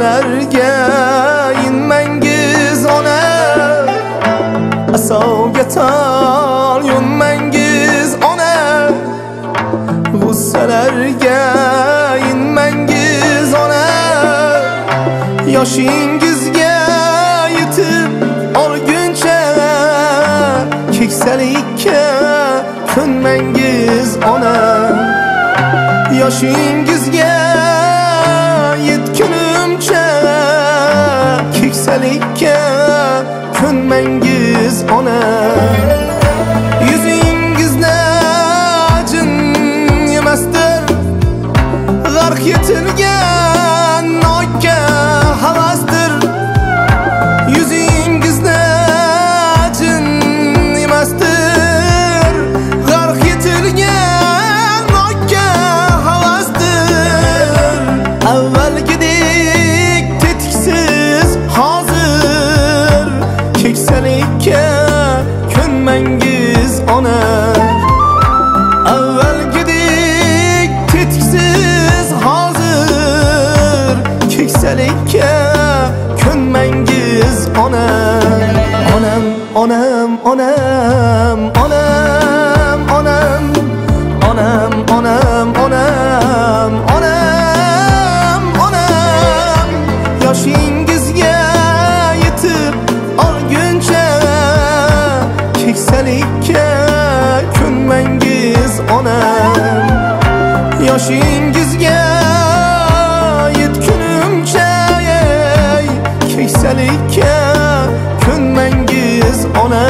g'ussalarga inmangiz ona, asovga tol yo'nmangiz ona, g'ussalarga inmangiz ona, yoshingizga yetib olguncha keksalikka ko'nmangiz ona, yoshingizga yetgunimcha keksalikka ko'nmangiz ona. Yuzingizda ajin yemasdir g'arq yetilgan nokka havasdir, yuzingizda ajin yemasdir g'arq yetilgan nokka havasdir. Avvalgidek tetiksiz hozir keksalikka ko'nmangiz ona, avvalgidek tetiksiz hozir keksalikka ko'nmangiz ona. Onam, onam, onam, onam, onam, onam, onam, onam, onam, onam, yoshingizga yetib olguncha keksalikka ko'nmangiz ona, yoshingizga yetgunimcha keksalikka ko'nmangiz ona.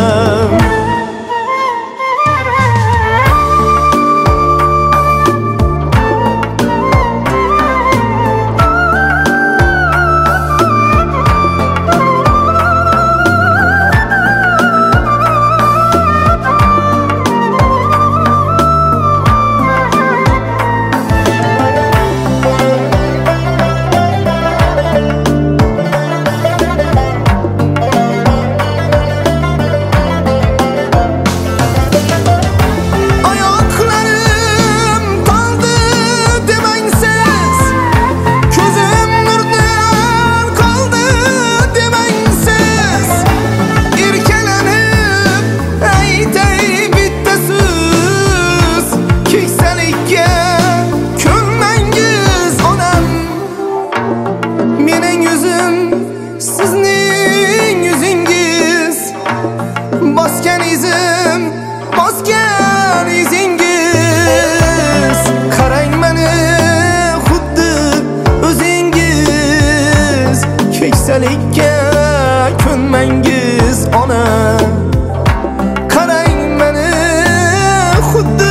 Sizning yuzingiz bosgan izim, bosgan izingiz, qarang meni xuddi o'zingiz keksalikka ko'nmangiz ona, qarang meni xuddi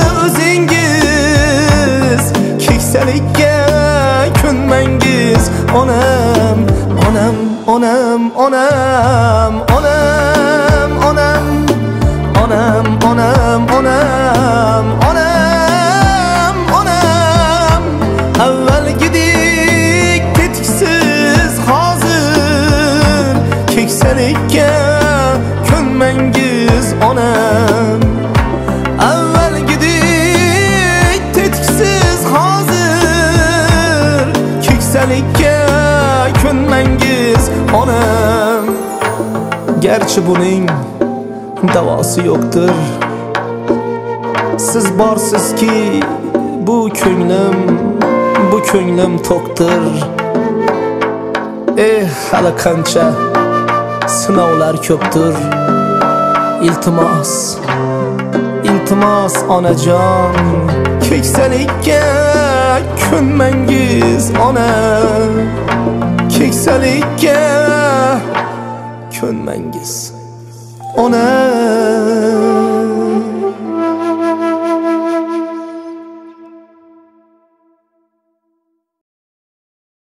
o'zingiz keksalikka ko'nmangiz onam. Onam, onam, onam, onam, onam, onam, onam, onam, onam, onam, avvalgidek tetiksiz hozir keksalikka ko'nmangiz onam, avvalgidek tetiksiz hozir keksalikka ko'nmangiz onam. Garchi buning davosi yo'qdir, siz borsizki bu ko'nglim to'qdir. Hali qancha sinovlar ko'pdir. Iltimos, iltimos onajon, keksalikka ko'nmangiz ona, keksalikka ko'nmangiz ona.